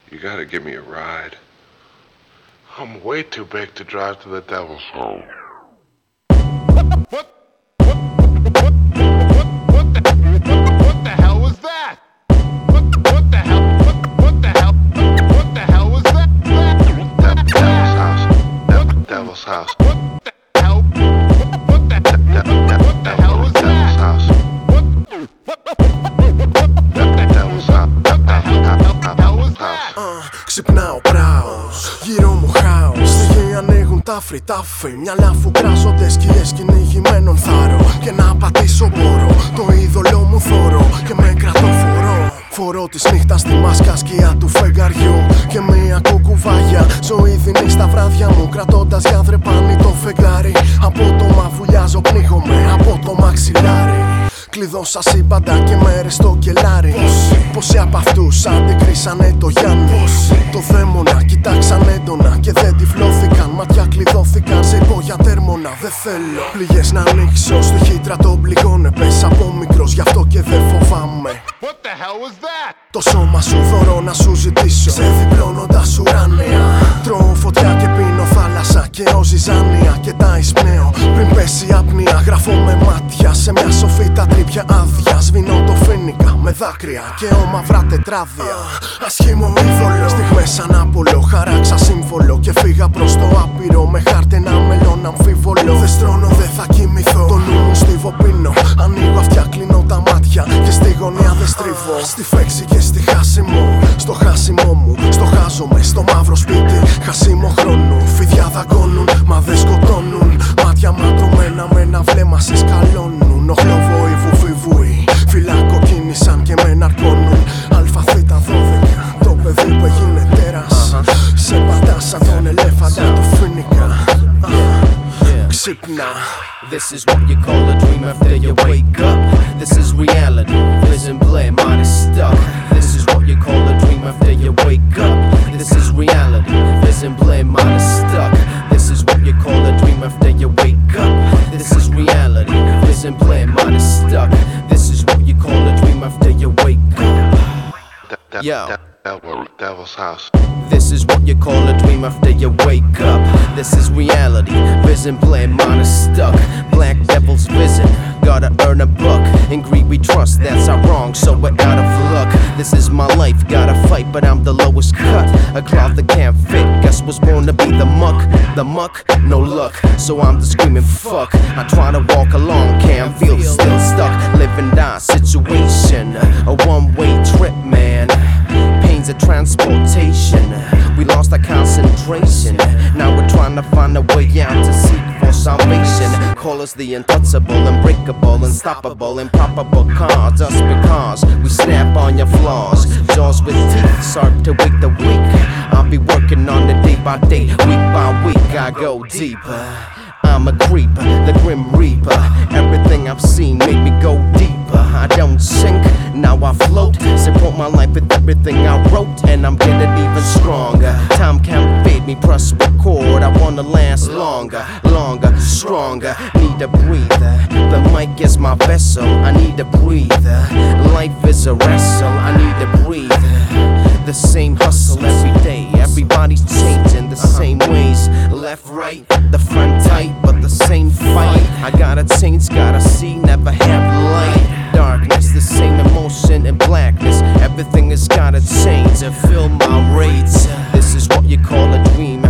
You gotta give me a ride. I'm way too big to drive to the devil's home. What the hell was that? What the hell? What the hell? What the hell was that? Devil's house. Devil's house. What the hell? What the hell was Devil's that? house. Devil's house. Hell was that? Ξυπνάω πράος, γύρω μου χάος. Στη γη ανοίγουν τάφροι, τάφοι. Μυαλά φουγκράζονται σκιές κυνηγημένων θάρρο. Και να πατήσω μπορώ, το είδωλό μου θωρώ. Και με κρατώ φορώ. Φορώ της νύχτας τη μάσκα σκιά του φεγγαριού. Και μία κουκουβάγια ζωή δίνει στα βράδια μου. Κρατώντας για δρεπάνι το φεγγάρι. Απότομα βουλιάζω, πνίγομαι από το μαξιλάρι. Κλειδώσα σύμπαντα και μέρες στο κελάρι. Πόσοι από αυτούς αντικρίσανε το Γιάννη. Το δαίμονα κοιτάξαν έντονα και δεν τυφλώθηκαν. Μάτια κλειδώθηκαν σε υπόγεια τέρμονα. Δεν θέλω πληγές να ανοίξω. Στη χύτρα των πληγών έπεσα από μικρός, γι' αυτό και δεν φοβάμαι. What the hell was that? Το σώμα σου θωρώ να σου ζητήσω. Σε διπλώνοντας ουράνια. Τρώω φωτιά και πίνω θάλασσα και ζυζάνια. Και τα εισπνέω πριν πέσει η απνία. Γράφω με μάτια σε μια σοφίτα τρύπια άδεια. Σβήνω το φίνικα με δάκρυα και όμαυρα τετράδια. Ασχήμο είδωλο, στιγμές σαν Απόλλω. Χαράξα σύμβολο και φύγα προς το άπειρο. Με χάρτη ένα μέλλον αμφίβολο. Δεν στρώνω, δεν θα κοιμηθώ. Το νου μου στιβοπίνω. Ανοίγω αυτιά, κλείνω τα μάτια. Και στη γωνία δεν στρίβω. Στη φέξη και στη χάση μου. Στο χάσιμο μου, στο χάζομαι. Στο μαύρο σπίτι, χασίμο χρόνου. Φίδια δαγκώνουν, μα δεν σκοτώνουν. Μάτια ματρωμένα με ένα βλέμμα σε σκαλώνουν. Οχλοβόη, βουφιβούι. Φυλάκο κίνησαν και με ναρκώνουν. Αλφαθήτα 12, το παιδί που έγινε τέρας. Σε πατά σαν τον ελέφαντα του φίνικα. Ξύπνα. This is what you call a dream after you wake up. This is reality, vision blame, mind is stuck. This is what you call a dream after you wake up. This is reality, vision blame, mind is stuck. This is what you call a dream after you wake up. This is reality, vision blame, mind is stuck. This is what you call a dream after you wake up. Yo. Devil's house. This is what you call a dream after you wake up. This is reality, vision blame, mind is stuck. Black devil's vision, gotta earn a buck. In greed we trust, that's our wrong, so we're out of luck. This is my life, gotta fight, but I'm the lowest cut. A cloth that can't fit, guess was born to be the muck. The muck, no luck, so I'm the screaming fuck. I try to walk along, can't feel still stuck. Live and die situation, a one-way trip, man. Pain's a transportation. We lost our concentration. Now we're trying to find a way out to seek for salvation. Call us the untouchable, unbreakable, unstoppable, improbable cause. Just because we snap on your flaws. Jaws with teeth, sharp to wake the weak. I'll be working on it day by day, week by week. I go deeper. I'm a creeper, the grim reaper. Everything I've seen made me go deeper. I don't sink, now I float. Support my life with everything I wrote, and I'm getting even stronger. Time can't fade me, press record. I wanna last longer, longer, stronger. Need a breather. The mic is my vessel. I need a breather. Life is a wrestle. I need a breather. The same hustle every day. Everybody's changing the same ways. Left, right, the front tight, but the same fight. I gotta change, gotta see, never have light. Darkness, the same emotion and blackness. Everything has gotta change to fill my rage. This is what you call a dream